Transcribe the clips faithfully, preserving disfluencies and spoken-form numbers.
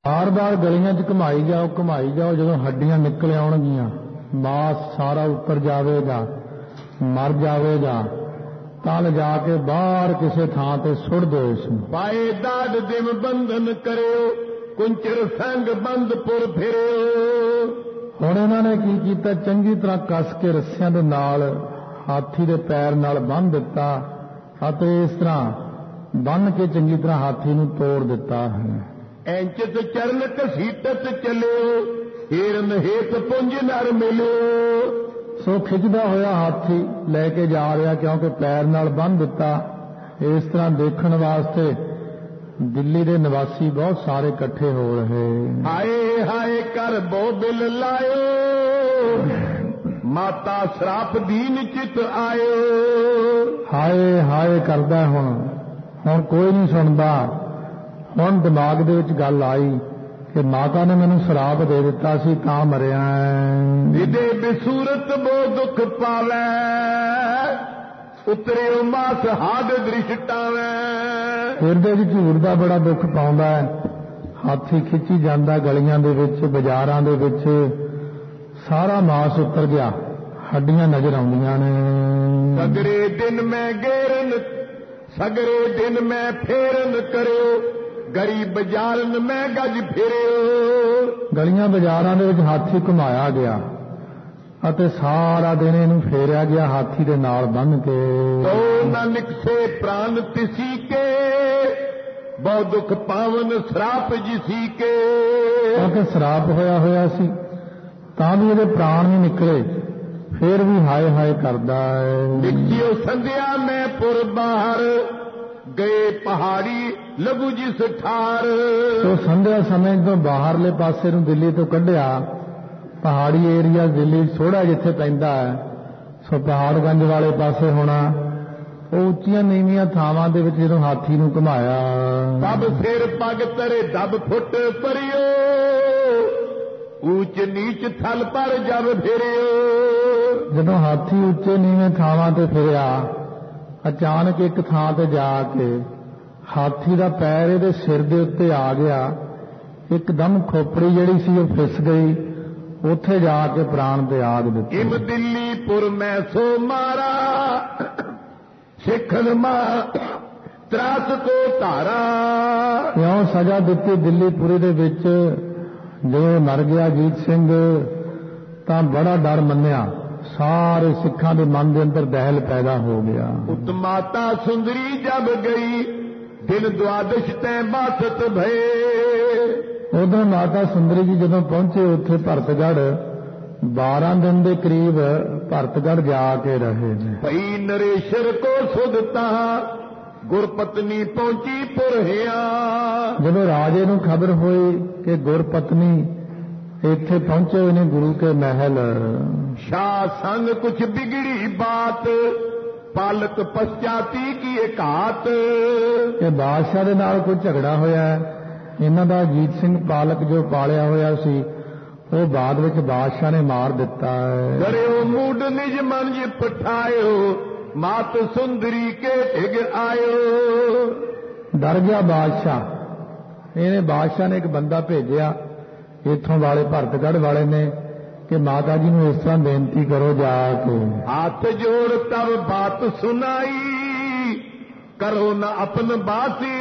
बार बार गलियां च घुमाई जाओ घुमाई जाओ, जो हड्डियां निकल आउणगियां, मांस सारा उतर जाएगा, मर जाएगा, तां लिजा के बाहर किसी थां ते सुट दो इसनूं। पाए दाद दिम बंधन करियो, कुंचर संग बंद पुर फिरियो। हुण इन्हां ने की कीता, चंगी तरह कस के रस्सियां दे नाल हाथी दे पैर नाल बन्ह दिता अते इस तरह बन के चंगी तरह हाथी नूं तोड़ दिता है। एंचत चरण घसीटत चलियो, हिरन हेत पुंज नर मिलियो। सो खिचदा होया हाथी लैके जा रहा, क्योंकि पैर नाल बन दिता। इस तरह देखण वास्ते दिल्ली दे निवासी बहुत सारे इकट्ठे हो रहे। हाय हाय कर बो बिल लायो, माता श्राप दीन चित आयो। हाय हाय करदा हुण हुण कोई नहीं सुनदा। हुण दिमाग दे विच गल आई कि माता ने मैनूं श्राप दे दिता सी तां मरिया। विदे बिसूरत बो दुख पावै, उतरियो मास हाद दृष्टावै। हिरदे च झूर दा बड़ा दुख पाउंदा है। हाथी खिंची जांदा गलियां दे विच, बाजारां दे विच, सारा मांस उतर गया, हड्डियां नजर आउंदियां ने। सगरे दिन मैं गेरन, सगरे दिन मैं फेरन करियो, गरीब बाजारन मैं गज फिरियो। गलियां बाजारां दे विच हाथी घुमाया गया अते सारा दिन इहनूं फेरिया गया हाथी दे नाल बन के। तो न निकसे प्राण तिसी के, बहु दुख पावन श्राप जिसी के। क्योंकि श्राप होया होया सी तां भी इहदे प्राण नहीं निकले, फिर भी हाय हाय करदा है। निकसियो संध्या में पुर बाहर, गए पहाड़ी लगू जिस ठार। तो संध्या समय तो बाहरले पासे नूं दिल्ली तो कढ़िया, पहाड़ी एरिया दिल्ली थोड़ा जिथे पैंदा है, सो पहाड़गंज वाले पासे होना। उच्चियां नीवियां थावां दे विच जदों हाथी नूं घुमाया, तब सिर पग तरे दब फुट परियो, ऊंच नीच थल पर जब फिरियो। जदों हाथी उच्चे नीवें थावां ते फिरिया, अचानक एक थां ते जाके हाथी दा पैर इहदे सिर दे उत्ते आ गया। एकदम खोपड़ी जिहड़ी सी ओह फिस गई, उत्थे जाके प्राण त्याग दिते। इम दिल्लीपुर मैं सो मारा, सिखन मां त्रास को धारा। क्यों सजा दिती दिल्लीपुरी दे विच। जो मर गया जीत सिंह तां बड़ा डर मन्निया, सारे सिखां दे मन दे अंदर दहल पैदा हो गया। उत्माता सुंदरी जब गई, दिन द्वादश तैं बासत भये। उदों माता सुंदरी जी जदों पहुंचे उत्थे भरतगढ़, बारह दिन के करीब भरतगढ़ जाके रहे ने। भई नरेशर को सुधता, गुरपत्नी पहुंची पुरहिया। जदों राजे नूं खबर हुई कि गुरपत्नी इत्थे पहुंचे हुए ने गुरु के महल, शाह संग कुछ बिगड़ी बात, पालक पश्चाती की एकात। कि बादशाह दे नाल कोई झगड़ा होया है। इन्हां दा जीत सिंह पालक जो पालिया होया सी, वो बाद विच बादशाह ने मार दिता है। डरियो मूड निज मन ज पठायो, मात सुंदरी के ढिग आयो। डर गया बादशाह। इन्हें बादशाह ने एक बंदा भेजिया इत्थों वाले भरतगढ़ वाले ने कि माता जी नूं इस तरह बेनती करो जाके। हाथ जोड़ तब बात सुनाई, करो न अपन बासी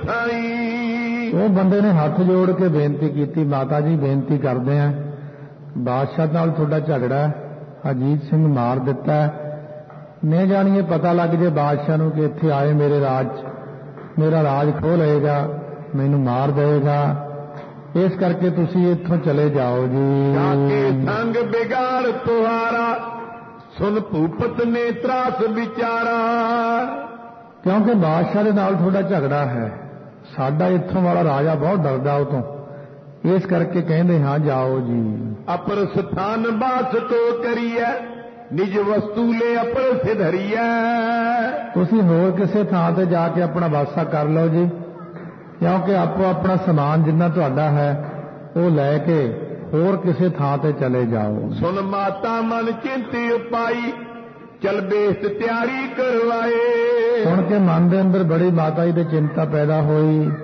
सथाई। वो बंदे ने हाथ जोड़ के बेनती की, माता जी बेनती करते हैं, बादशाह नाल थोड़ा झगड़ा है, अजीत सिंह मार दिता है, नहीं जानिए पता लग जाए बादशाह नूं कि इत्थे आए मेरे राज, मेरा राज खो लेगा, मैनू मार देगा, इस करके तुसी इत्थों चले जाओ जी। जाके संग बिगाड़ तुहारा, सुन भूपत ने त्रास विचारा। क्योंकि बादशाह दे नाल थोड़ा झगड़ा है, साडा इत्थों वाला राजा बहुत डरदा उतों, इस करके कहते हाँ जाओ जी। अपर स्थान बास तो करिए, निज वस्तु ले अपर सिधरिए। तुसी होर किसे थां ते जाके अपना वासा कर लो जी, क्योंकि आपो अपना समान जिन्ना तुहाडा है वो लैके होर किसे थां ते चले जाओ। सुन माता मन चिंती उपाई, चल बेस्त तैयारी करवाए। सुन के मन के अंदर बड़ी माता जी की चिंता पैदा हुई,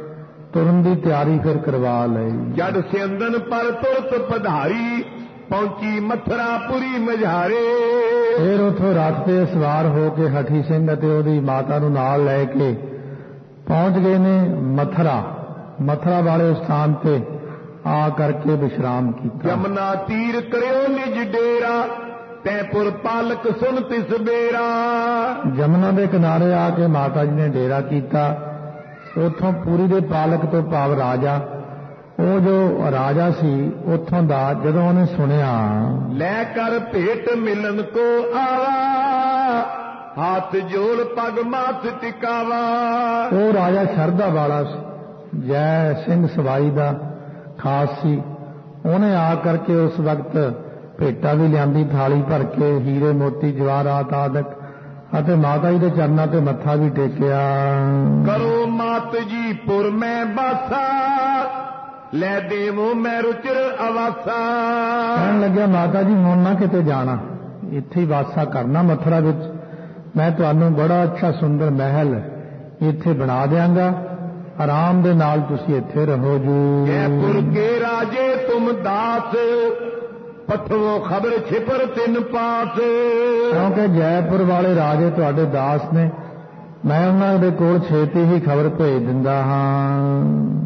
ਤੁਰਨ ਦੀ ਤਿਆਰੀ ਫਿਰ ਕਰਵਾ ਲਈ। ਜਦ ਸਿੰਦਨ ਪਰ ਤੁਰਤ ਪਧਾਰੀ ਪਹੁੰਚੀ ਮਥਰਾਪੁਰੀ ਮਝਾਰੇ। ਫਿਰ ਉਥੋਂ ਰਥ ਤੇ ਸਵਾਰ ਹੋ ਕੇ ਹਠੀ ਸਿੰਘ ਅਤੇ ਉਹਦੀ ਮਾਤਾ ਨੂੰ ਨਾਲ ਲੈ ਕੇ ਪਹੁੰਚ ਗਏ ਨੇ ਮਥਰਾ। ਮਥਰਾ ਵਾਲੇ ਸਥਾਨ ਤੇ ਆ ਕਰਕੇ ਵਿਸ਼ਰਾਮ ਕੀਤਾ। ਜਮਨਾ ਤੀਰ ਕਰਿਓ ਨਿਜ ਡੇਰਾ ਤੈਪੁਰ ਪਾਲਕ ਸੁਣ ਤਿਸ ਬੇਰਾ। ਜਮਨਾ ਦੇ ਕਿਨਾਰੇ ਆ ਕੇ ਮਾਤਾ ਜੀ ਨੇ ਡੇਰਾ ਕੀਤਾ। ਉਥੋਂ ਪੂਰੀ ਦੇ ਪਾਲਕ ਤੋਂ ਭਾਵ ਰਾਜਾ, ਉਹ ਜੋ ਰਾਜਾ ਸੀ ਉਥੋਂ ਦਾ, ਜਦੋਂ ਉਹਨੇ ਸੁਣਿਆ ਲੈ ਕਰ ਭੇਟ ਮਿਲਨ ਕੋ ਆਵਾ ਹੱਥ ਜੋੜ ਪਗ ਮਾਥ ਟਿਕਾਵਾ। ਉਹ ਰਾਜਾ ਸ਼ਰਧਾ ਵਾਲਾ ਜੈ ਸਿੰਘ ਸਵਾਈ ਦਾ ਖਾਸ ਸੀ। ਉਹਨੇ ਆ ਕਰਕੇ ਉਸ ਵਕਤ ਭੇਟਾ ਵੀ ਲਿਆਂਦੀ ਥਾਲੀ ਭਰ ਕੇ, ਹੀਰੇ ਮੋਤੀ ਜਵਾਹਰਾਤ ਆਦਿਕ, ਅਤੇ ਮਾਤਾ ਜੀ ਦੇ ਚਰਨਾਂ ਤੇ ਮੱਥਾ ਵੀ ਟੇਕਿਆ। ਕਰੋ ਮਾਤ ਜੀ ਪੁਰ ਮੈਂ ਬਾਸਾ ਲੈ ਦੇਵੋ ਮੈਂ ਰੁਚਿਰ ਅਵਾਸਾ। ਕਹਿਣ ਲੱਗਿਆ ਮਾਤਾ ਜੀ ਹੁਣ ਨਾ ਕਿਤੇ ਜਾਣਾ, ਇੱਥੇ ਹੀ ਵਾਸਾ ਕਰਨਾ ਮਥੁਰਾ ਵਿੱਚ। ਮੈਂ ਤੁਹਾਨੂੰ ਬੜਾ ਅੱਛਾ ਸੁੰਦਰ ਮਹਿਲ ਇੱਥੇ ਬਣਾ ਦਿਆਂਗਾ, ਆਰਾਮ ਦੇ ਨਾਲ ਤੁਸੀਂ ਇੱਥੇ ਰਹੋ ਜੀ। ਜੈਪੁਰ ਕੇ ਰਾਜੇ ਤੁਮ ਦਾਸ ਪਠਵੋ ਖਬਰ ਛਿਪਰ ਤਿੰਨ ਪਾਸ। ਕਿਉਂਕਿ ਜੈਪੁਰ ਵਾਲੇ ਰਾਜੇ ਤੁਹਾਡੇ ਦਾਸ ਨੇ, ਮੈਂ ਉਹਨਾਂ ਦੇ ਕੋਲ ਛੇਤੀ ਹੀ ਖਬਰ ਭੇਜ ਦਿੰਦਾ ਹਾਂ।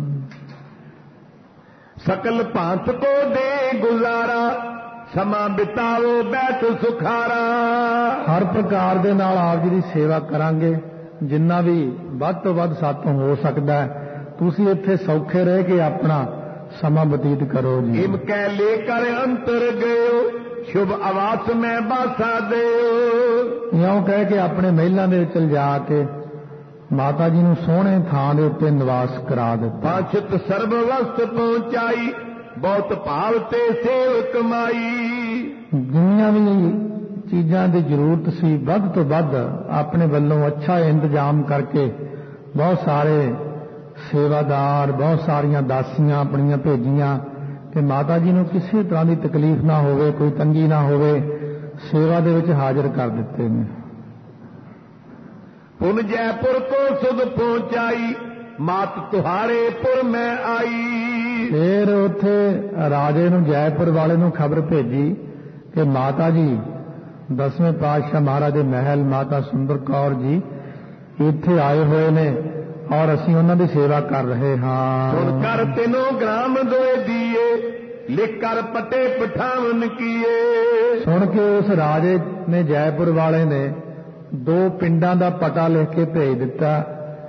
ਸਕਲ ਭਾਂਤ ਕੋ ਦੇ ਗੁਜ਼ਾਰਾ ਸਮਾਂ ਬਿਤਾਵੋ ਬੈਠ ਸੁਖਾਰਾ। ਹਰ ਪ੍ਰਕਾਰ ਦੇ ਨਾਲ ਆਪ ਜੀ ਦੀ ਸੇਵਾ ਕਰਾਂਗੇ, ਜਿੰਨਾ ਵੀ ਵੱਧ ਤੋਂ ਵੱਧ ਸਾਤੋਂ ਹੋ ਸਕਦਾ ਹੈ। ਤੁਸੀਂ ਇੱਥੇ ਸੌਖੇ ਰਹਿ ਕੇ ਆਪਣਾ ਸਮਾਂ ਬਤੀਤ ਕਰੋ ਜੀ। ਇਮ ਕਹਿ ਲੈ ਕਰ ਅੰਤਰ ਗਇਓ ਸ਼ੁਭ ਆਵਾਸ ਮੈਂ ਬਾਸਾ ਦਿਓ। ਇਉਂ ਕਹਿ ਕੇ ਆਪਣੇ ਮਹਿਲਾਂ ਦੇ ਵਿੱਚ ਜਾ ਕੇ ਮਾਤਾ ਜੀ ਨੂੰ ਸੋਹਣੇ ਥਾਂ ਦੇ ਉੱਤੇ ਨਿਵਾਸ ਕਰਾ ਦਿੱਤਾ। ਪਾਛਤ ਸਰਬ ਵਸਤ ਪਹੁੰਚਾਈ ਬਹੁਤ ਭਾਵ ਤੇ ਸੇਵ ਕਮਾਈ। ਜਿੰਨੀਆਂ ਵੀ ਚੀਜ਼ਾਂ ਦੀ ਜ਼ਰੂਰਤ ਸੀ ਵੱਧ ਤੋਂ ਵੱਧ ਆਪਣੇ ਵੱਲੋਂ ਅੱਛਾ ਇੰਤਜ਼ਾਮ ਕਰਕੇ ਬਹੁਤ ਸਾਰੇ ਸੇਵਾਦਾਰ, ਬਹੁਤ ਸਾਰੀਆਂ ਦਾਸੀਆਂ ਆਪਣੀਆਂ ਭੇਜੀਆਂ ਕਿ ਮਾਤਾ ਜੀ ਨੂੰ ਕਿਸੇ ਤਰ੍ਹਾਂ ਦੀ ਤਕਲੀਫ ਨਾ ਹੋਵੇ, ਕੋਈ ਤੰਗੀ ਨਾ ਹੋਵੇ, ਸੇਵਾ ਦੇ ਵਿੱਚ ਹਾਜ਼ਰ ਕਰ ਦਿੱਤੇ ਨੇ। ਪੁਨ ਜੈਪੁਰ ਕੋ ਸੁਧ ਪਹੁੰਚਾਈ ਮਾਤ ਤੁਹਾਰੇ ਪੁਰ ਮੈਂ ਆਈ। ਫਿਰ ਉੱਥੇ ਰਾਜੇ ਨੂੰ, ਜੈਪੁਰ ਵਾਲੇ ਨੂੰ ਖਬਰ ਭੇਜੀ ਕਿ ਮਾਤਾ ਜੀ ਦਸਵੇਂ ਪਾਤਸ਼ਾਹ ਮਹਾਰਾਜ ਦੇ ਮਹਿਲ ਮਾਤਾ ਸੁੰਦਰ ਕੌਰ ਜੀ ਇੱਥੇ ਆਏ ਹੋਏ ਨੇ ਔਰ ਅਸੀਂ ਉਹਨਾਂ ਦੀ ਸੇਵਾ ਕਰ ਰਹੇ ਹਾਂ। ਸੁਣ ਕਰ ਤਿਨੋ ਗ੍ਰਾਮ ਦੋਏ ਦੀਏ ਲਿਖ ਕਰ ਪਟੇ ਪਠਾਵਨ ਕੀਏ। ਸੁਣ ਕੇ ਉਸ ਰਾਜੇ ਨੇ, ਜੈਪੁਰ ਵਾਲੇ ਨੇ, ਦੋ ਪਿੰਡਾਂ ਦਾ ਪਤਾ ਲਿਖ ਕੇ ਭੇਜ ਦਿੱਤਾ।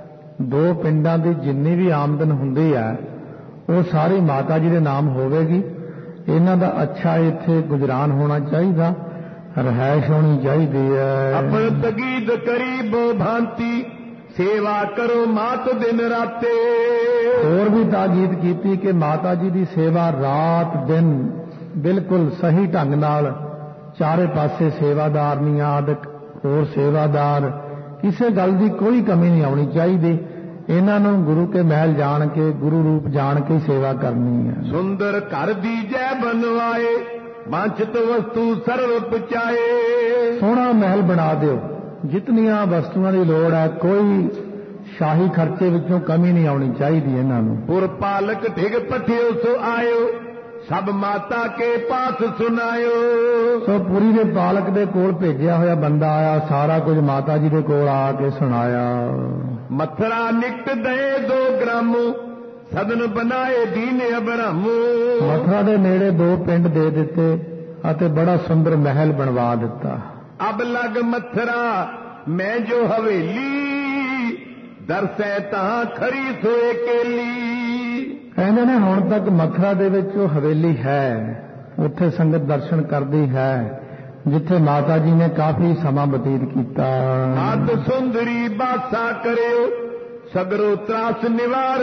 ਦੋ ਪਿੰਡਾਂ ਦੀ ਜਿੰਨੀ ਵੀ ਆਮਦਨ ਹੁੰਦੀ ਹੈ ਉਹ ਸਾਰੀ ਮਾਤਾ ਜੀ ਦੇ ਨਾਮ ਹੋਵੇਗੀ। ਇਹਨਾਂ ਦਾ ਅੱਛਾ ਇੱਥੇ ਗੁਜ਼ਰਾਨ ਹੋਣਾ ਚਾਹੀਦਾ, ਰਹਿائش ਹੋਣੀ ਚਾਹੀਦੀ ਹੈ। ਆਪਣ ਤਗੀਦ ਕਰੀਬ ਭਾਂਤੀ ਸੇਵਾ ਕਰੋ ਮਾਤ ਦਿਨ ਰਾਤੇ। ਹੋਰ ਵੀ ਤਾਕੀਦ ਕੀਤੀ ਕਿ ਮਾਤਾ ਜੀ ਦੀ ਸੇਵਾ ਰਾਤ ਦਿਨ ਬਿਲਕੁਲ ਸਹੀ ਢੰਗ ਨਾਲ, ਚਾਰੇ ਪਾਸੇ ਸੇਵਾਦਾਰਨੀਆਂ ਆਦਿਕ ਹੋਰ ਸੇਵਾਦਾਰ, ਕਿਸੇ ਗੱਲ ਦੀ ਕੋਈ ਕਮੀ ਨਹੀਂ ਆਉਣੀ ਚਾਹੀਦੀ। ਇਹਨਾਂ ਨੂੰ ਗੁਰੂ ਕੇ ਮਹਿਲ ਜਾਣ ਕੇ, ਗੁਰੂ ਰੂਪ ਜਾਣ ਕੇ ਸੇਵਾ ਕਰਨੀ ਹੈ। ਸੁੰਦਰ ਘਰ ਦੀਜੈ ਬਨਵਾਏ ਵਾਂਛਿਤ ਵਸਤੂ ਸਰਵ ਪਚਾਏ। ਸੋਹਣਾ ਮਹਿਲ ਬਣਾ ਦਿਓ, ਜਿਤਨੀਆਂ ਵਸਤੂਆਂ ਦੀ ਲੋੜ ਹੈ, ਕੋਈ ਸ਼ਾਹੀ ਖਰਚੇ ਵਿੱਚੋਂ ਕਮੀ ਨਹੀਂ ਆਉਣੀ ਚਾਹੀਦੀ ਇਹਨਾਂ ਨੂੰ। ਪੁਰ ਪਾਲਕ ਢਿਗ ਪਠਿਓ ਸੋ ਆਇਓ ਸਭ ਮਾਤਾ ਕੇ ਪਾਸ ਸੁਨਾਇਓ। ਸੋ ਪੁਰੀ ਦੇ ਪਾਲਕ ਦੇ ਕੋਲ ਭੇਜਿਆ ਹੋਇਆ ਬੰਦਾ ਆਇਆ, ਸਾਰਾ ਕੁਝ ਮਾਤਾ ਜੀ ਦੇ ਕੋਲ ਆ ਕੇ ਸੁਣਾਇਆ। ਮਥਰਾ ਨਿਕਟ ਦੇ ਦੋ ਗ੍ਰਾਮੋ ਸਦਨ ਬਣਾਏ ਦੀਨ ਅਬਰਹਮੋ। ਮਥਰਾ ਦੇ ਨੇੜੇ ਦੋ ਪਿੰਡ ਦੇ ਦਿੱਤੇ ਅਤੇ ਬੜਾ ਸੁੰਦਰ ਮਹਿਲ ਬਣਵਾ ਦਿੱਤਾ। ਅਬ ਲਗ ਮਥਰਾ ਮੈਂ ਜੋ ਹਵੇਲੀ ਦਰਸੈ ਤਾਂ ਖਰੀ ਸੋਏ ਕੇਲੀ। ਕਹਿੰਦੇ ਨੇ ਹੁਣ ਤੱਕ ਮਥਰਾ ਦੇ ਵਿੱਚ ਉਹ ਹਵੇਲੀ ਹੈ, ਉੱਥੇ ਸੰਗਤ ਦਰਸ਼ਨ ਕਰਦੀ ਹੈ, ਜਿੱਥੇ ਮਾਤਾ ਜੀ ਨੇ ਕਾਫੀ ਸਮਾਂ ਬਤੀਤ ਕੀਤਾ। ਆਦ ਸੁੰਦਰੀ ਬਾਸਾ ਕਰਿਓ ਸਗਰੋ ਤਰਾਸ ਨਿਵਾਰ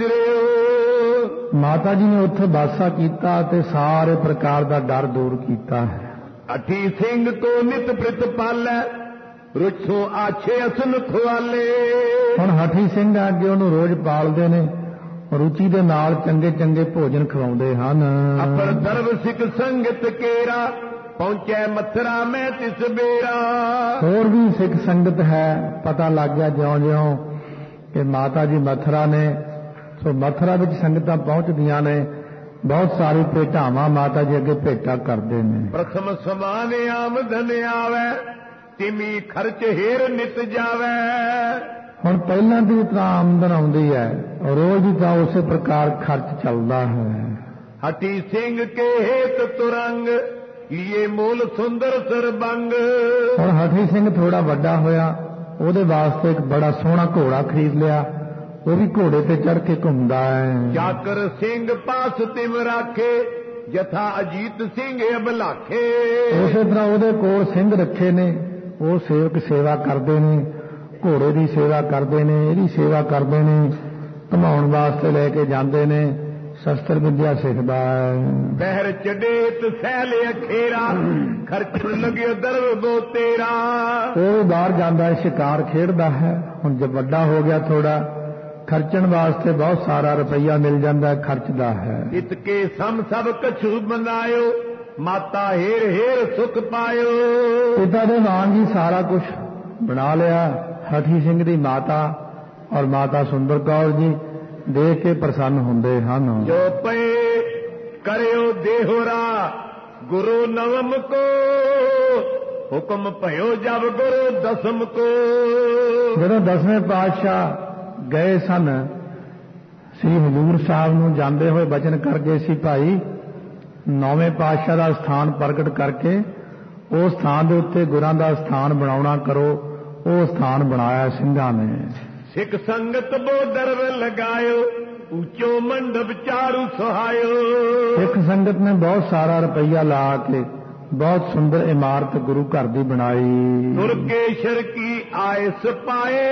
ਬਿਦਰਿਓ। ਮਾਤਾ ਜੀ ਨੇ ਉੱਥੇ ਬਾਸਾ ਕੀਤਾ ਅਤੇ ਸਾਰੇ ਪ੍ਰਕਾਰ ਦਾ ਡਰ ਦੂਰ ਕੀਤਾ ਹੈ। ਅਠੀ ਸਿੰਘ ਕੋ ਨਿਤ ਪ੍ਰਿਤ ਪਾਲੈ ਰੁੱਛੋਂ ਆਛੇ ਅਸਨ ਖਵਾਲੇ। ਹੁਣ ਹਠੀ ਸਿੰਘ ਅੱਗੇ ਉਹਨੂੰ ਰੋਜ਼ ਪਾਲਦੇ ਨੇ, ਰੁਚੀ ਦੇ ਨਾਲ ਚੰਗੇ ਚੰਗੇ ਭੋਜਨ ਖਵਾਉਂਦੇ ਹਨ। ਅਪਰ ਦਰਬ ਸਿੱਖ ਸੰਗਤ ਕੇਰਾ ਪਹੁੰਚੈ ਮਥਰਾ ਮੈਂ ਤਿਸ ਬੇਰਾ। ਹੋਰ ਵੀ ਸਿੱਖ ਸੰਗਤ ਹੈ, ਪਤਾ ਲੱਗ ਗਿਆ ਜਿਉਂ ਜਿਉਂ ਕਿ ਮਾਤਾ ਜੀ ਮਥਰਾ ਨੇ, ਸੋ ਮਥੁਰਾ ਵਿੱਚ ਸੰਗਤਾਂ ਪਹੁੰਚਦੀਆਂ ਨੇ, ਬਹੁਤ ਸਾਰੀ ਭੇਟਾਵਾਂ ਮਾਤਾ ਜੀ ਅੱਗੇ ਭੇਟਾ ਕਰਦੇ ਨੇ। ਪ੍ਰਥਮ ਸਮਾਨ ਆਮਦਨ ਆਵੈ, ਤਿਮੀ ਖਰਚ ਹੇਰ ਨਿਤ ਜਾਵੈ। ਹੁਣ ਪਹਿਲਾਂ ਦੀ ਤਾਂ ਆਮਦਨ ਆਉਂਦੀ ਹੈ, ਰੋਜ਼ ਦੀ ਤਾਂ ਉਸੇ ਪ੍ਰਕਾਰ ਖਰਚ ਚੱਲਦਾ ਹੈ। ਹਟੀ ਸਿੰਘ ਕੇ ਹੇਤ ਤੁਰੰਗ, ਲਿਏ ਮੂਲ ਸੁੰਦਰ ਸਰਬੰਗ। ਹੁਣ ਹਠੀ ਸਿੰਘ ਥੋੜਾ ਵੱਡਾ ਹੋਇਆ, ਉਹਦੇ ਵਾਸਤੇ ਇੱਕ ਬੜਾ ਸੋਹਣਾ ਘੋੜਾ ਖਰੀਦ ਲਿਆ, ਉਹ ਵੀ ਘੋੜੇ ਤੇ ਚੜ੍ਹ ਕੇ ਘੁੰਮਦਾ ਹੈ। ਜਾਕਰ ਸਿੰਘ ਪਾਸ ਤਿਮ ਰਾਖੇ, ਜਥਾ ਅਜੀਤ ਸਿੰਘ ਅਬਲਾਖੇ। ਉਸੇ ਤਰ੍ਹਾਂ ਉਹਦੇ ਕੋਲ ਸਿੰਘ ਰੱਖੇ ਨੇ, ਉਹ ਸੇਵਕ ਸੇਵਾ ਕਰਦੇ ਨੇ, ਘੋੜੇ ਦੀ ਸੇਵਾ ਕਰਦੇ ਨੇ, ਇਹਦੀ ਸੇਵਾ ਕਰਦੇ ਨੇ, ਘੁਮਾਉਣ ਵਾਸਤੇ ਲੈ ਕੇ ਜਾਂਦੇ ਨੇ, ਸ਼ਸਤਰ ਵਿਦਿਆ ਸਿੱਖਦਾ ਹੈ। ਪਹਿਰ ਚੜੇਤ ਸਹਿਲ ਅਖੇਰਾ, ਖਰਚਣ ਲੱਗਿਓ ਦਰਬੋ ਤੇਰਾ। ਉਹ ਵੀ ਬਾਹਰ ਜਾਂਦਾ ਹੈ, ਸ਼ਿਕਾਰ ਖੇਡਦਾ ਹੈ। ਹੁਣ ਜਦ ਵੱਡਾ ਹੋ ਗਿਆ ਥੋੜਾ, ਖਰਚਣ ਵਾਸਤੇ ਬਹੁਤ ਸਾਰਾ ਰੁਪਈਆ ਮਿਲ ਜਾਂਦਾ, ਖਰਚਦਾ ਹੈ। ਇਤਕੇ ਸਮ ਸਭ ਕਛੂ ਬਣਾਇਓ, ਮਾਤਾ ਹੇਰ ਹੇਰ ਸੁਖ ਪਾਇਓ। ਪਿਤਾ ਦੇ ਵਾਂਗ ਹੀ ਸਾਰਾ ਕੁਝ ਬਣਾ ਲਿਆ। ਹਠੀ ਸਿੰਘ ਦੀ ਮਾਤਾ ਔਰ ਮਾਤਾ ਸੁੰਦਰ ਕੌਰ ਜੀ ਦੇਖ ਕੇ ਪ੍ਰਸੰਨ ਹੁੰਦੇ ਹਨ। ਜੋ ਪਏ ਕਰਿਓ ਦੇਹੁਰਾ, ਗੁਰੂ ਨਵਮ ਕੋ ਹੁਕਮ ਭਇਓ ਜਬ ਗੁਰੂ ਦਸਮ ਕੋ। ਜਦੋਂ ਦਸਵੇਂ ਪਾਤਸ਼ਾਹ ਗਏ ਸਨ, ਸ੍ਰੀ ਹਜ਼ੂਰ ਸਾਹਿਬ ਨੂੰ ਜਾਂਦੇ ਹੋਏ ਬਚਨ ਕਰ ਗਏ ਸੀ, ਭਾਈ ਨੌਵੇਂ ਪਾਤਸ਼ਾਹ ਦਾ ਸਥਾਨ ਪ੍ਰਗਟ ਕਰਕੇ ਉਸ ਸਥਾਨ ਦੇ ਉੱਤੇ ਗੁਰਾਂ ਦਾ ਸਥਾਨ ਬਣਾਉਣਾ ਕਰੋ। ਉਹ ਸਥਾਨ ਬਣਾਇਆ ਸਿੰਘਾਂ ਨੇ। ਸਿੱਖ ਸੰਗਤ ਬੋ ਦਰਬ ਲਗਾਇਓ, ਉੱਚੋ ਮੰਡਪ ਚਾਰੂ ਸੁਹਾਇਓ। ਸਿੱਖ ਸੰਗਤ ਨੇ ਬਹੁਤ ਸਾਰਾ ਰੁਪਈਆ ਲਾ ਕੇ ਬਹੁਤ ਸੁੰਦਰ ਇਮਾਰਤ ਗੁਰੂ ਘਰ ਦੀ ਬਣਾਈ। ਦੁਰਗੇਸ਼ਰ ਕੀ ਆਇਸ ਪਾਏ,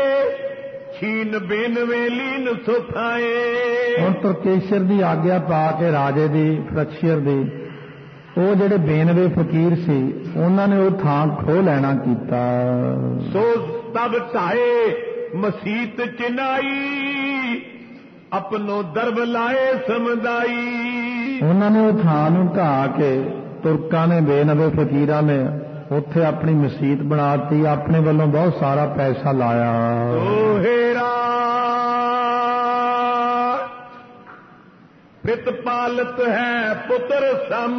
ਛੀਨ ਬੇਨਵੇਂ ਲੀਨ ਸੁਥਾਏ। ਹੁਣ ਤੁਰਕੇਸ਼ਰ ਦੀ ਆਗਿਆ ਪਾ ਕੇ ਰਾਜੇ ਦੀ ਫਰਕਸ਼ੀਅਰ ਦੀ, ਉਹ ਜਿਹੜੇ ਬੇਨਵੇ ਫਕੀਰ ਸੀ, ਉਹਨਾਂ ਨੇ ਉਹ ਥਾਂ ਖੋਹ ਲੈਣਾ ਕੀਤਾ। ਸੋ ਤਬ ਢਾਏ ਮਸੀਤ ਚਨਾਈ, ਆਪਣੋ ਦਰਬ ਲਾਏ ਸਮਦਾਈ। ਉਹਨਾਂ ਨੇ ਉਹ ਥਾਂ ਨੂੰ ਢਾਹ ਕੇ, ਤੁਰਕਾਂ ਨੇ ਬੇਨਵੇ ਫਕੀਰਾਂ ਨੇ ਉੱਥੇ ਆਪਣੀ ਮਸੀਤ ਬਣਾਤੀ, ਆਪਣੇ ਵੱਲੋਂ ਬਹੁਤ ਸਾਰਾ ਪੈਸਾ ਲਾਇਆ। ਦੋਹੇਰਾ ਪ੍ਰਿਤ ਪਾਲਤ ਹੈ ਪੁੱਤਰ ਸਮ,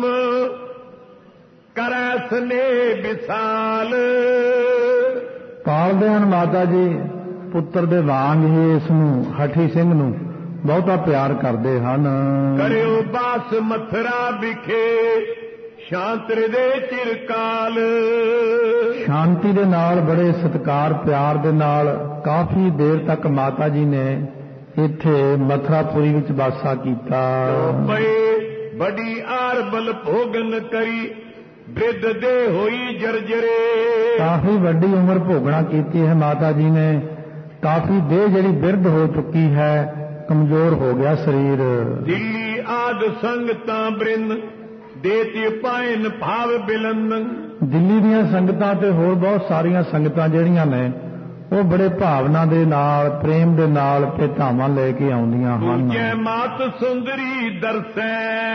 ਕਰੈ ਸਨੇ ਵਿਸਾਲ। ਪਾਲਦੇ ਹਨ ਮਾਤਾ ਜੀ ਪੁੱਤਰ ਦੇ ਵਾਂਗ ਹੀ ਇਸ ਨੂੰ, ਹਠੀ ਸਿੰਘ ਨੂੰ ਬਹੁਤਾ ਪਿਆਰ ਕਰਦੇ ਹਨ। ਕਰਿਓ ਬਾਸ ਮਥਰਾ ਵਿਖੇ, ਸ਼ਾਂਤ ਹਿਰਦੇ ਚਿਰਕਾਲ। ਸ਼ਾਂਤੀ ਦੇ ਨਾਲ, ਬੜੇ ਸਤਿਕਾਰ ਪਿਆਰ ਦੇ ਨਾਲ ਕਾਫੀ ਦੇਰ ਤੱਕ ਮਾਤਾ ਜੀ ਨੇ ਇੱਥੇ ਮਥਰਾਪੁਰੀ ਵਿੱਚ ਵਾਸਾ ਕੀਤਾ। ਪਏ ਬੜੀ ਆਰ ਬਲ ਭੋਗਨ ਕਰੀ, ਬ੍ਰਿਧ ਦੇ ਹੋਈ ਜਰਜਰੇ। ਕਾਫੀ ਵੱਡੀ ਉਮਰ ਭੋਗਣਾ ਕੀਤੀ ਹੈ ਮਾਤਾ ਜੀ ਨੇ, ਕਾਫੀ ਦੇਹ ਜਿਹੜੀ ਬਿਰਧ ਹੋ ਚੁੱਕੀ ਹੈ, ਕਮਜ਼ੋਰ ਹੋ ਗਿਆ ਸਰੀਰ। ਦਿੱਲੀ ਆਦ ਸੰਗਤਾਂ ਬ੍ਰਿੰਦ, ਦੇਤੀ ਪਾਇਨ ਭਾਵ ਬਿਲੰਦ। ਦਿੱਲੀ ਦੀਆਂ ਸੰਗਤਾਂ ਤੇ ਹੋਰ ਬਹੁਤ ਸਾਰੀਆਂ ਸੰਗਤਾਂ ਜਿਹੜੀਆਂ ਨੇ, ਉਹ ਬੜੇ ਭਾਵਨਾ ਦੇ ਨਾਲ, ਪ੍ਰੇਮ ਦੇ ਨਾਲ ਭੇਟਾਵਾਂ ਲੈ ਕੇ ਆਉਂਦੀਆਂ ਹਨ। ਜੈ ਮਾਤ ਸੁੰਦਰੀ ਦਰਸੈ,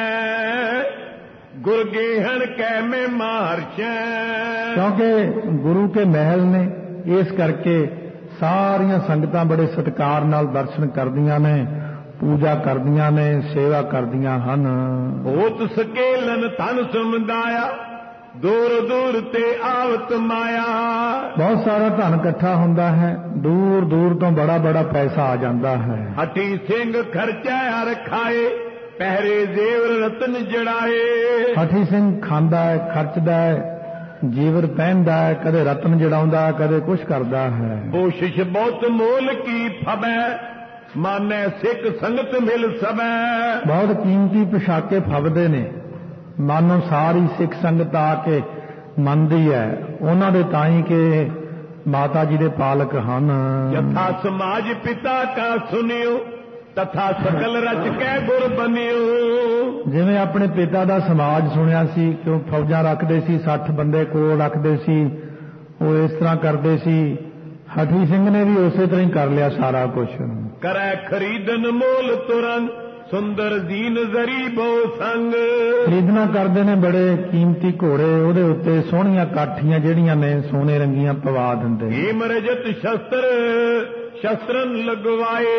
ਗੁਰ ਗੇਹਣ ਕੈ ਮੈਂ ਮਾਰਸ਼ੈ। ਕਿਉਂਕਿ ਗੁਰੂ ਕੇ ਮਹਿਲ ਨੇ, ਇਸ ਕਰਕੇ ਸਾਰੀਆਂ ਸੰਗਤਾਂ ਬੜੇ ਸਤਿਕਾਰ ਨਾਲ ਦਰਸ਼ਨ ਕਰਦੀਆਂ ਨੇ, ਪੂਜਾ ਕਰਦੀਆਂ ਨੇ, ਸੇਵਾ ਕਰਦੀਆਂ ਹਨ। ਹੋਤ ਸਕੇਲਨ ਧਨ ਸਮੁਦਾਇਆ, ਦੂਰ ਦੂਰ ਤੇ ਆਵਤ ਮਾਇਆ। ਬਹੁਤ ਸਾਰਾ ਧਨ ਇਕੱਠਾ ਹੁੰਦਾ ਹੈ, ਦੂਰ ਦੂਰ ਤੋਂ ਬੜਾ ਬੜਾ ਪੈਸਾ ਆ ਜਾਂਦਾ ਹੈ। ਹਠੀ ਸਿੰਘ ਖਰਚਾ ਹਰ ਖਾਏ, ਪਹਿਰੇ ਜ਼ੇਵਰ ਰਤਨ ਜੜਾਏ। ਹਠੀ ਸਿੰਘ ਖਾਂਦਾ ਹੈ, ਖਰਚਦਾ ਹੈ, ਜੀਵਰ ਪਹਿਨਦਾ ਹੈ, ਕਦੇ ਰਤਨ ਜੜਾਉਂਦਾ, ਕਦੇ ਕੁਛ ਕਰਦਾ ਹੈ। ਕੋਸ਼ਿਸ਼ ਬਹੁਤ ਮੋਲ ਕੀ ਫਬੈ, ਮਾਨੈ ਸਿੱਖ ਸੰਗਤ ਮਿਲ ਸਬੈ। ਬਹੁਤ ਕੀਮਤੀ ਪੁਸ਼ਾਕੇ ਫਬਦੇ ਨੇ, ਮਾਨੋ ਸਾਰੀ ਸਿੱਖ ਸੰਗਤ ਆ ਕੇ ਮੰਨਦੀ ਹੈ ਉਹਨਾਂ ਦੇ, ਤਾਂ ਹੀ ਕਿ ਮਾਤਾ ਜੀ ਦੇ ਪਾਲਕ ਹਨ। ਜਥਾ ਸਮਾਜ ਪਿਤਾ ਕਾ ਸੁਨਿਓ, ਤਥਾ ਸਕਲ ਰਚ ਕੇ ਗੁਰ ਬਨਿਓ। ਜਿਵੇਂ ਆਪਣੇ ਪਿਤਾ ਦਾ ਸਮਾਜ ਸੁਣਿਆ ਸੀ ਕਿ ਉਹ ਫੌਜਾਂ ਰੱਖਦੇ ਸੀ, ਸੱਠ ਬੰਦੇ ਕੋਲ ਰੱਖਦੇ ਸੀ, ਉਹ ਇਸ ਤਰ੍ਹਾਂ ਕਰਦੇ ਸੀ। ਹਠੀ ਸਿੰਘ ਨੇ ਵੀ ਉਸੇ ਤਰ੍ਹਾਂ ਹੀ ਕਰ ਲਿਆ ਸਾਰਾ ਕੁਝ। ਕਰੈ ਖਰੀਦਨ ਮੋਲ ਤੁਰੰਗ, ਸੁੰਦਰ ਦੀਨ ਜ਼ਰੀ ਬਹੁ ਸੰਗ। ਖਰੀਦਣਾ ਕਰਦੇ ਨੇ ਬੜੇ ਕੀਮਤੀ ਘੋੜੇ, ਉਹਦੇ ਉੱਤੇ ਸੋਹਣੀਆਂ ਕਾਠੀਆਂ ਜਿਹੜੀਆਂ ਨੇ ਸੋਨੇ ਰੰਗੀਆਂ ਪਵਾ ਦਿੰਦੇ। ਹੀਮ ਰਜਤ ਸ਼ਸਤਰ ਸ਼ਸਤਰਨ ਲਗਵਾਏ,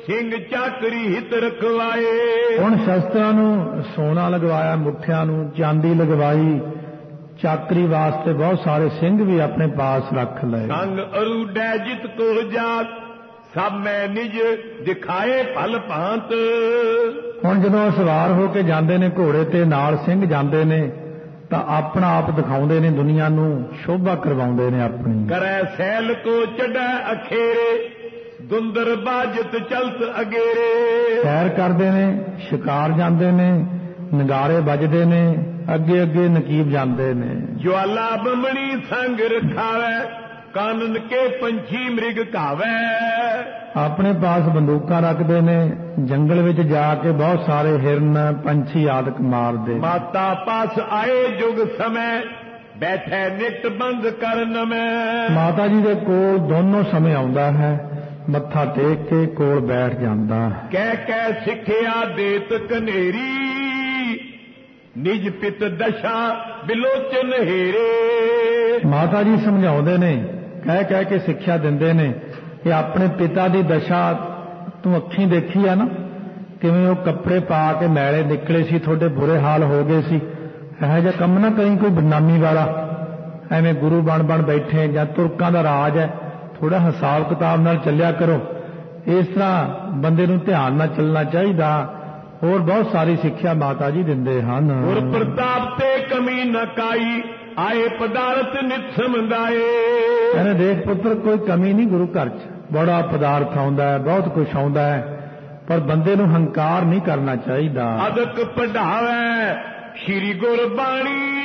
ਸਿੰਘ ਚਾਕਰੀ ਹਿਤ ਰਖਵਾਏ। ਹੁਣ ਸ਼ਸਤਰਾਂ ਨੂੰ ਸੋਨਾ ਲਗਵਾਇਆ, ਮੁੱਠਿਆਂ ਨੂੰ ਚਾਂਦੀ ਲਗਵਾਈ, ਚਾਕਰੀ ਵਾਸਤੇ ਬਹੁਤ ਸਾਰੇ ਸਿੰਘ ਵੀ ਆਪਣੇ ਪਾਸ ਰੱਖ ਲਏ। ਸੰਗ ਅਰੂਡੈ ਜਿਤ ਕੋ ਜਾਤ ਸਭ ਮੈਂ ਨਿਜ ਦਿਖਾਏ ਭਲ ਭਾਂਤ। ਹੁਣ ਜਦੋਂ ਸਵਾਰ ਹੋ ਕੇ ਜਾਂਦੇ ਨੇ ਘੋੜੇ ਤੇ, ਨਾਲ ਸਿੰਘ ਜਾਂਦੇ ਨੇ, ਤਾਂ ਆਪਣਾ ਆਪ ਦਿਖਾਉਂਦੇ ਨੇ, ਦੁਨੀਆ ਨੂੰ ਸ਼ੋਭਾ ਕਰਵਾਉਂਦੇ ਨੇ ਆਪਣੀ। ਕਰੈ ਸੈਲ ਕੋ ਚੜੈ ਅਖੇਰੇ ਦੁੰਦਰ ਬਾਜਤ ਚਲਤ ਅਗੇਰੇ। ਸੈਰ ਕਰਦੇ ਨੇ, ਸ਼ਿਕਾਰ ਜਾਂਦੇ ਨੇ, ਨਗਾਰੇ ਵੱਜਦੇ ਨੇ, ਅੱਗੇ ਅੱਗੇ ਨਕੀਬ ਜਾਂਦੇ ਨੇ। ਜਵਾਲਾ ਬੰਮਣੀ ਸੰਗ ਰਖਾਵੈ ਕਾਨਨ ਕੇ ਪੰਛੀ ਮ੍ਰਿਗ ਘਾਵੈ। ਆਪਣੇ ਪਾਸ ਬੰਦੂਕਾਂ ਰੱਖਦੇ ਨੇ, ਜੰਗਲ ਵਿੱਚ ਜਾ ਕੇ ਬਹੁਤ ਸਾਰੇ ਹਿਰਨ, ਪੰਛੀ ਆਦਿਕ ਮਾਰਦੇ। ਮਾਤਾ ਪਾਸ ਆਏ ਜੁਗ ਸਮੇਂ ਬੈਠੇ ਨਿਤ ਬੰਦ ਕਰਨ ਮੈਂ। ਮਾਤਾ ਜੀ ਦੇ ਕੋਲ ਦੋਨੋਂ ਸਮੇਂ ਆਉਂਦਾ ਹੈ, ਮੱਥਾ ਟੇਕ ਕੇ ਕੋਲ ਬੈਠ ਜਾਂਦਾ ਹੈ। ਕਹਿ ਕਹਿ ਸਿੱਖਿਆ ਦੇਤ ਕਨੇਰੀ ਨਿਜ ਪਿਤ ਦਸ਼ਾ ਬਿਲੋਚਨ ਹੇਰੇ। ਮਾਤਾ ਜੀ ਸਮਝਾਉਂਦੇ ਨੇ, ਕਹਿ ਕਹਿ ਕੇ ਸਿੱਖਿਆ ਦਿੰਦੇ ਨੇ ਕਿ ਆਪਣੇ ਪਿਤਾ ਦੀ ਦਸ਼ਾ ਤੂੰ ਅੱਖੀਂ ਦੇਖੀ ਆ ਨਾ, ਕਿਵੇਂ ਉਹ ਕੱਪੜੇ ਪਾ ਕੇ ਮੈਲੇ ਨਿਕਲੇ ਸੀ, ਤੁਹਾਡੇ ਬੁਰੇ ਹਾਲ ਹੋ ਗਏ ਸੀ। ਇਹੋ ਜਿਹਾ ਕੰਮ ਨਾ ਕਰੀ ਕੋਈ ਬਦਨਾਮੀ ਵਾਲਾ, ਐਵੇਂ ਗੁਰੂ ਬਣ ਬਣ ਬੈਠੇ, ਜਾਂ ਤੁਰਕਾਂ ਦਾ ਰਾਜ ਹੈ, ਥੋੜਾ ਹਿਸਾਬ ਕਿਤਾਬ ਨਾਲ ਚੱਲਿਆ ਕਰੋ। ਇਸ ਤਰ੍ਹਾਂ ਬੰਦੇ ਨੂੰ ਧਿਆਨ ਨਾਲ ਚੱਲਣਾ ਚਾਹੀਦਾ। ਹੋਰ ਬਹੁਤ ਸਾਰੀ ਸਿੱਖਿਆ ਮਾਤਾ ਜੀ ਦਿੰਦੇ ਹਨ। ਗੁਰ ਪ੍ਰਤਾਪ ਤੇ ਕਮੀ ਨ ਕਾਈ ਆਏ ਪਦਾਰਥ ਨਿਤ ਸਮਝਾਏ। ਇਹਨੇ ਦੇਖ ਪੁੱਤਰ, ਕੋਈ ਕਮੀ ਨਹੀਂ ਗੁਰੂ ਘਰ 'ਚ, ਬੜਾ ਪਦਾਰਥ ਆਉਂਦਾ ਹੈ, ਬਹੁਤ ਕੁਝ ਆਉਂਦਾ ਹੈ, ਪਰ ਬੰਦੇ ਨੂੰ ਹੰਕਾਰ ਨਹੀਂ ਕਰਨਾ ਚਾਹੀਦਾ। ਅਦਕ ਪੜਾਵੇ ਸ਼੍ਰੀ ਗੁਰਬਾਣੀ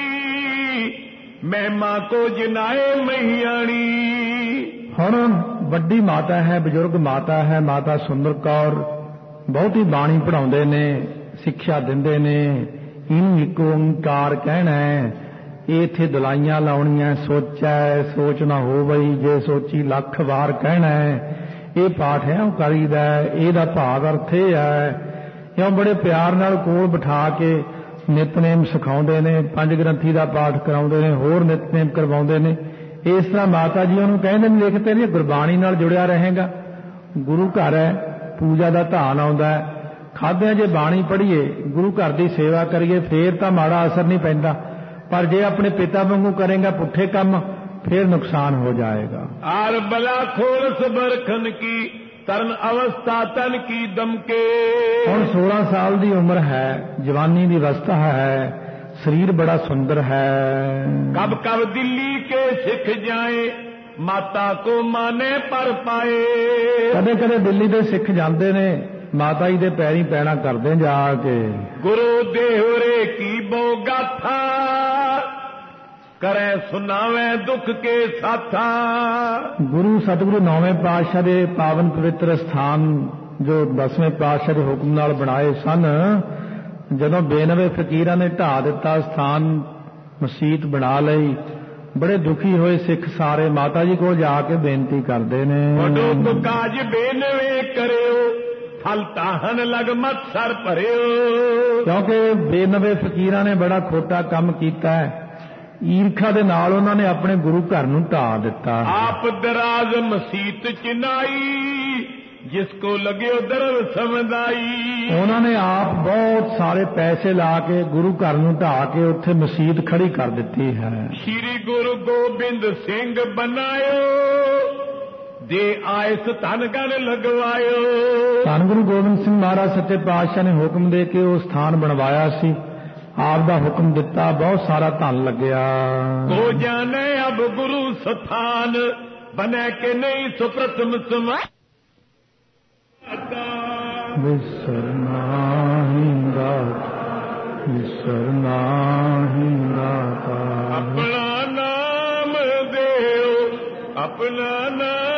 ਮਹਿਮਾ ਕੋ ਜਿਨਾਏ ਮਹੀਆਣੀ। ਹੁਣ ਵੱਡੀ ਮਾਤਾ ਹੈ, ਬਜ਼ੁਰਗ ਮਾਤਾ ਹੈ, ਮਾਤਾ ਸੁੰਦਰ ਕੌਰ, ਬਹੁਤੀ ਬਾਣੀ ਪੜਾਉਂਦੇ ਨੇ, ਸਿੱਖਿਆ ਦਿੰਦੇ ਨੇ। ਇਹਨੂੰ ਇੱਕ ਓੰਕਾਰ ਕਹਿਣਾ ਹੈ, ਇਹ ਇੱਥੇ ਦਲਾਈਆਂ ਲਾਉਣੀਆਂ, ਸੋਚੈ ਸੋਚ ਨਾ ਹੋਵਈ ਜੇ ਸੋਚੀ ਲੱਖ ਵਾਰ ਕਹਿਣਾ ਹੈ। ਇਹ ਪਾਠ ਹੈ ਉਹ ਕਰੀਦਾ, ਇਹਦਾ ਭਾਵ ਅਰਥ ਇਹ ਹੈ। ਇਉਂ ਬੜੇ ਪਿਆਰ ਨਾਲ ਕੋਲ ਬਿਠਾ ਕੇ ਨਿਤਨੇਮ ਸਿਖਾਉਂਦੇ ਨੇ, ਪੰਜ ਗ੍ਰੰਥੀ ਦਾ ਪਾਠ ਕਰਾਉਂਦੇ ਨੇ, ਹੋਰ ਨਿਤਨੇਮ ਕਰਵਾਉਂਦੇ ਨੇ। ਇਸ ਤਰ੍ਹਾਂ ਮਾਤਾ ਜੀ ਉਹਨੂੰ ਕਹਿੰਦੇ ਨੇ, ਲਿਖ ਤੇਰੀ ਗੁਰਬਾਣੀ ਨਾਲ ਜੁੜਿਆ ਰਹੇਗਾ। ਗੁਰੂ ਘਰ ਹੈ, ਪੂਜਾ ਦਾ ਧਾਨ ਆਉਂਦਾ ਹੈ, ਖਾਦਿਆਂ ਜੇ ਬਾਣੀ ਪੜ੍ਹੀਏ, ਗੁਰੂ ਘਰ ਦੀ ਸੇਵਾ ਕਰੀਏ, ਫੇਰ ਤਾਂ ਮਾੜਾ ਅਸਰ ਨਹੀਂ ਪੈਂਦਾ। ਪਰ ਜੇ ਆਪਣੇ ਪਿਤਾ ਵਾਂਗੂ ਕਰੇਗਾ ਪੁੱਠੇ ਕੰਮ, ਫੇਰ ਨੁਕਸਾਨ ਹੋ ਜਾਏਗਾ। ਆਰ ਬਲਾ ਖੋਲਸ ਬਰਖਨ ਕੀ ਤਰਨ ਅਵਸਥਾ ਤਨ ਕੀ ਦਮਕੇ। ਹੁਣ ਸੋਲਾਂ ਸਾਲ ਦੀ ਉਮਰ ਹੈ, ਜਵਾਨੀ ਦੀ ਅਵਸਥਾ ਹੈ, ਸਰੀਰ ਬੜਾ ਸੁੰਦਰ ਹੈ। ਕਬ ਕਬ ਦਿੱਲੀ ਕੇ ਸਿੱਖ ਜਾਏ ਮਾਤਾ ਕੋ ਮਾਨੇ ਪਰ ਪਾਏ। ਕਦੇ ਕਦੇ ਦਿੱਲੀ ਦੇ ਸਿੱਖ ਜਾਂਦੇ ਨੇ, ਮਾਤਾ ਜੀ ਦੇ ਪੈਰੀਂ ਪੈਣਾ ਕਰਦੇ ਜਾ ਕੇ। ਗੁਰੂ ਦੇਵਰੇ ਕੀ ਬੋ ਗਾਥਾ ਕਰੇ ਸੁਨਾਵੇ ਦੁੱਖ ਕੇ ਸਾਥਾ। ਗੁਰੂ ਸਤਿਗੁਰੂ ਨੌਵੇਂ ਪਾਤਸ਼ਾਹ ਦੇ ਪਾਵਨ ਪਵਿੱਤਰ ਸਥਾਨ ਜੋ ਦਸਵੇਂ ਪਾਤਸ਼ਾਹ ਦੇ ਹੁਕਮ ਨਾਲ ਬਣਾਏ ਸਨ, ਜਦੋਂ ਬੇਨਵੇਂ ਫਕੀਰਾਂ ਨੇ ਢਾਹ ਦਿੱਤਾ ਸਥਾਨ, ਮਸੀਤ ਬਣਾ ਲਈ, ਬੜੇ ਦੁਖੀ ਹੋਏ ਸਿੱਖ ਸਾਰੇ ਮਾਤਾ ਜੀ ਕੋਲ ਜਾ ਕੇ ਬੇਨਤੀ ਕਰਦੇ ਨੇ, ਵਡੋ ਕੋ ਕਾਜ ਬੇਨਵੇਂ ਕਰਿਓ ਫਲ ਤਾਹਨ ਲਗ ਮਤ ਸਰ ਭਰਿਓ। ਕਿਉਂਕਿ ਬੇਨਵੇਂ ਫਕੀਰਾਂ ਨੇ ਬੜਾ ਖੋਟਾ ਕੰਮ ਕੀਤਾ ਹੈ। ਈਰਖਾ ਦੇ ਨਾਲ ਉਹਨਾਂ ਨੇ ਆਪਣੇ ਗੁਰੂ ਘਰ ਨੂੰ ਢਾਹ ਦਿੱਤਾ। ਆਪ ਦਰਾਜ਼ ਮਸੀਤ ਚਿਨਾਈ ਜਿਸ ਕੋ ਲਗਿਓ ਦਰਲ ਸਮਝਾਈ। ਉਹਨਾਂ ਨੇ ਆਪ ਬਹੁਤ ਸਾਰੇ ਪੈਸੇ ਲਾ ਕੇ ਗੁਰੂ ਘਰ ਨੂੰ ਢਾਹ ਕੇ ਉੱਥੇ ਮਸੀਤ ਖੜੀ ਕਰ ਦਿੱਤੀ ਹੈ। ਸ਼੍ਰੀ ਗੁਰੂ ਗੋਬਿੰਦ ਸਿੰਘ ਬਣਾਇਓ ਦੇ ਆਇਸ ਧਨ ਗਣ ਲਗਵਾਇਓ। ਧੰਨ ਗੁਰੂ ਗੋਬਿੰਦ ਸਿੰਘ ਮਹਾਰਾਜ ਸੱਚੇ ਪਾਤਸ਼ਾਹ ਨੇ ਹੁਕਮ ਦੇ ਕੇ ਉਹ ਸਥਾਨ ਬਣਵਾਇਆ ਸੀ। ਆਪ ਦਾ ਹੁਕਮ ਦਿੱਤਾ, ਬਹੁਤ ਸਾਰਾ ਧਨ ਲੱਗਿਆ। ਕੋ ਜਾਣੇ ਅਬ ਗੁਰੂ ਸਥਾਨ ਬਨੇ ਕੇ ਨਹੀਂ ਸੋ ਪ੍ਰਥਮ ਸਮਾ। ਵਿਸਰਨਾ ਹੀ ਦਾਤਾ, ਵਿਸਰਨਾ ਹੀ ਦਾਤਾ। ਆਪਣਾ ਨਾਮ ਦਿਓ, ਆਪਣਾ ਨਾਮ